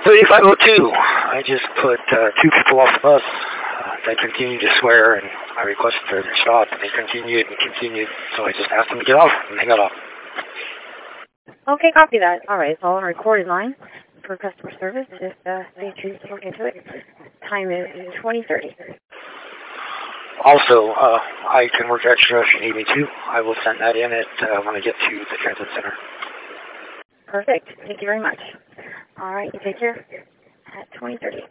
3502. I just put two people off the bus. They continued to swear, and I requested them to stop, and they continued and continued. So I just asked them to get off, and they got off. Okay, copy that. All right, so on a recorded line for customer service, if they choose to look into it. Time is 20:30. Also, I can work extra if you need me to. I will send that in when I get to the transit center. Perfect. Thank you very much. All right, you take care. At 20:30.